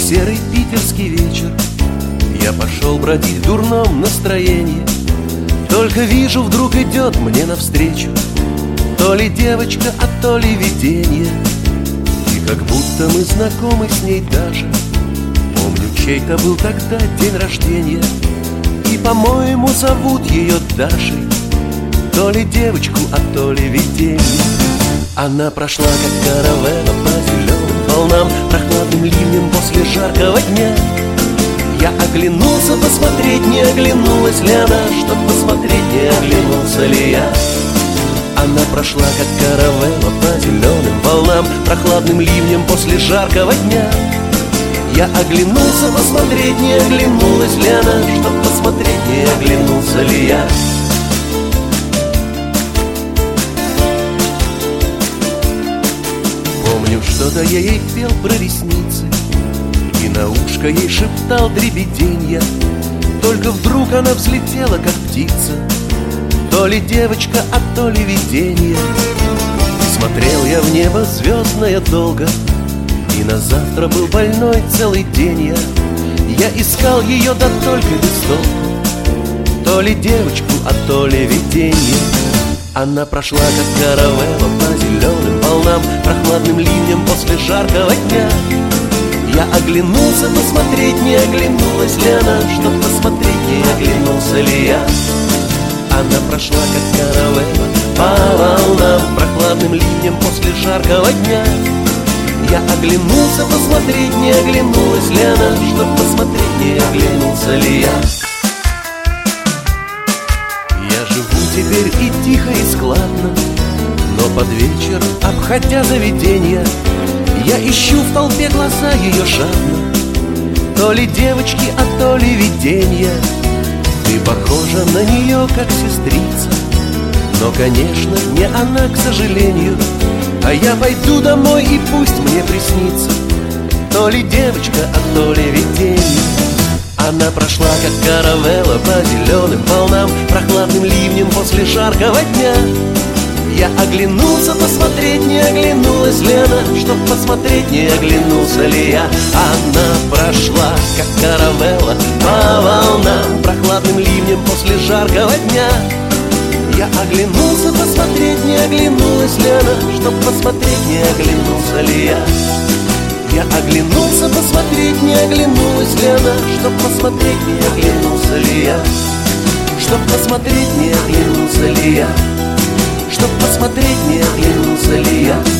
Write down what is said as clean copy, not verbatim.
серый питерский вечер. Я пошел бродить в дурном настроении. Только вижу, вдруг идет мне навстречу то ли девочка, а то ли видение. И как будто мы знакомы с ней даже. Помню, чей-то был тогда день рождения. И, по-моему, зовут ее Дашей. То ли девочку, а то ли видение. Она прошла, как каравелла, по зеленым волнам, прохладным ливнем после жаркого дня. Я оглянулся посмотреть, не оглянулась ли она, чтоб посмотреть, не оглянулся ли я. Она прошла, как каравелла, по зеленым волнам, прохладным ливнем после жаркого дня. Я оглянулся посмотреть, не оглянулась ли она, чтоб посмотреть, не оглянулся ли я. Помню, что-то я ей пел про ресницы, и на ушко ей шептал дребеденья. Только вдруг она взлетела, как птица, то ли девочка, а то ли видение. Смотрел я в небо звездное долго, и на завтра был больной целый день я искал ее, да только без толку, то ли девочку, а то ли видение. Она прошла, как каравелла, по зеленым волнам, прохладным ливнем после жаркого дня. Я оглянулся посмотреть, не оглянулась ли она, чтоб посмотреть, не оглянулся ли я. Она прошла, как каравелла, по волнам, прохладным ливнем после жаркого дня. Я оглянулся посмотреть, не оглянулась ли она, чтоб посмотреть, не оглянулся ли я. Я живу теперь и тихо, и складно, но под вечер, обходя заведенья, я ищу в толпе глаза ее жадно, то ли девочки, а то ли виденья. Ты похожа на нее, как сестрица, но, конечно, не она, к сожалению. А я пойду домой, и пусть мне приснится то ли девочка, а то ли видение. Она прошла, как каравелла, по зеленым волнам, прохладным ливнем после жаркого дня. Я оглянулся посмотреть, не оглянулась ли она, чтоб посмотреть, не оглянулся ли я. Она прошла, как каравелла, по волнам, прохладным ливнем после жаркого дня. Я оглянулся посмотреть, не оглянулась ли она, чтоб посмотреть, не оглянулся ли я. Я оглянулся посмотреть, не оглянулась ли она, чтоб посмотреть, не оглянулся ли я. Чтоб посмотреть, не оглянулся ли я. Чтоб посмотреть, не оглянулся ли я.